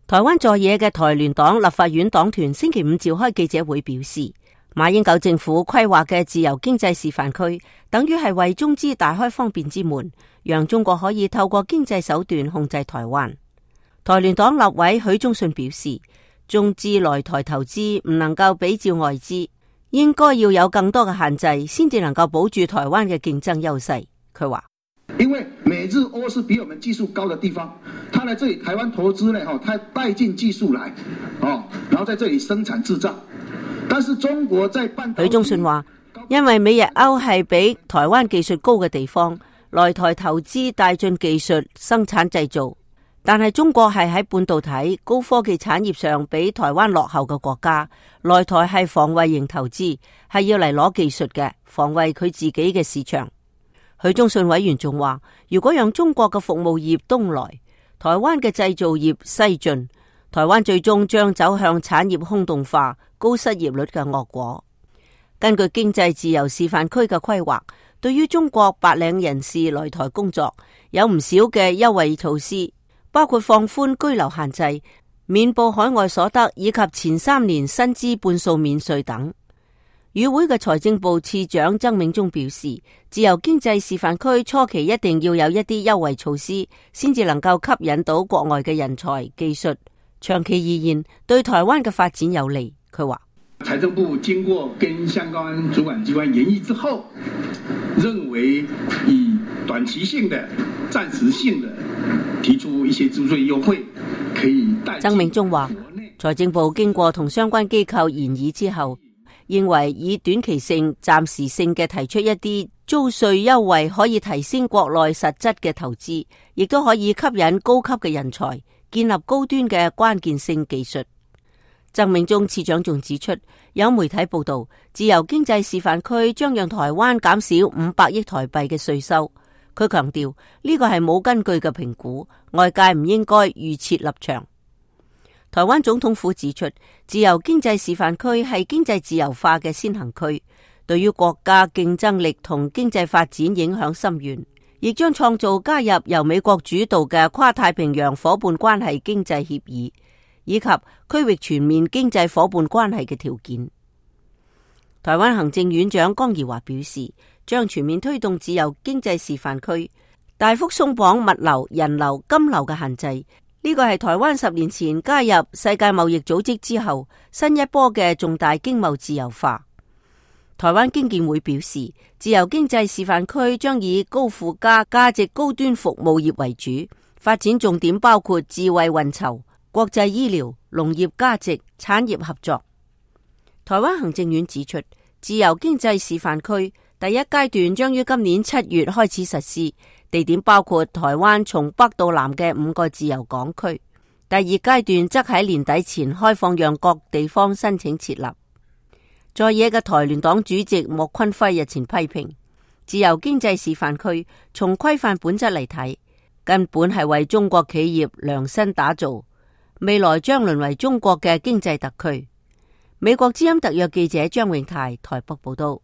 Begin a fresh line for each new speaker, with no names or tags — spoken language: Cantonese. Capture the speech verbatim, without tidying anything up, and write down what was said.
台灣在野嘅台聯黨立法院黨團星期五召開記者會表示，馬英九政府規劃嘅自由經濟示範區，等於係為中資大開方便之門，讓中國可以透過經濟手段控制台灣。台聯黨立委許忠信表示，中資來台投資唔能夠比照外資，應該要有更多嘅限制，先至能夠保住台灣嘅競爭優勢。佢話，
因為美日歐是比我們技術高的地方，他來這裡台灣投資呢，他帶進技術來，然後在這裡生產製造。但是中國在半導體，許
忠信話，因為美日歐係比台灣技術高嘅地方，來台投資帶進技術生產製造。但係中國係喺半導體高科技產業上比台灣落後嘅國家，來台係防衛型投資，係要嚟攞技術嘅，防衛佢自己嘅市場。許忠信委員仲話，如果讓中國嘅服務業東來，台灣嘅製造業西進，台灣最終將走向產業空洞化、高失業率嘅惡果。根據經濟自由示範區嘅規劃，對於中國白領人士來台工作，有唔少嘅優惠措施，包括放寬居留限制、免報海外所得以及前三年薪資半數免稅等。與會嘅財政部次長曾銘忠表示，自由經濟示範區初期一定要有一啲優惠措施，先至能夠吸引到國外嘅人才技術，長期而言對台灣嘅發展有利。佢話，
財政部經過跟相關主管機關研議之後，認為以短期性的、暫時性的提出一些租稅優惠，可以帶。
曾銘忠話，財政部經過同相關機構研議之後，認為以短期性、暫時性嘅提出一啲租稅優惠，可以提升國內實質嘅投資，亦都可以吸引高級嘅人才，建立高端嘅關鍵性技術。曾銘忠次長仲指出，有媒體報道，自由經濟示範區將讓台灣減少五百億台幣嘅稅收。佢強調呢個係冇根據嘅評估，外界唔應該預設立場。台灣總統府指出，自由經濟示範區係經濟自由化嘅先行區，對於國家競爭力同經濟發展影響深遠，亦將創造加入由美國主導嘅跨太平洋夥伴關係經濟協議，以及區域全面經濟夥伴關係嘅條件。台灣行政院長江宜樺表示，將全面推動自由經濟示範區，大幅鬆綁物流、人流、金流嘅限制。呢個係台灣十年前加入世界貿易組織之後新一波嘅重大經貿自由化。台灣經建會表示，自由經濟示範區將以高附加價值高端服務業為主，發展重點包括智慧運籌、國際醫療、農業價值、產業合作。台灣行政院指出，自由經濟示範區第一階段將於今年七月開始實施，地點包括台灣從北到南嘅五個自由港區。第二階段則喺年底前開放，讓各地方申請設立。在野嘅台聯黨主席莫坤輝日前批評，自由經濟示範區從規範本質嚟睇，根本係為中國企業量身打造，未來將淪為中國嘅經濟特區。美國之音特約記者張永泰台北報道。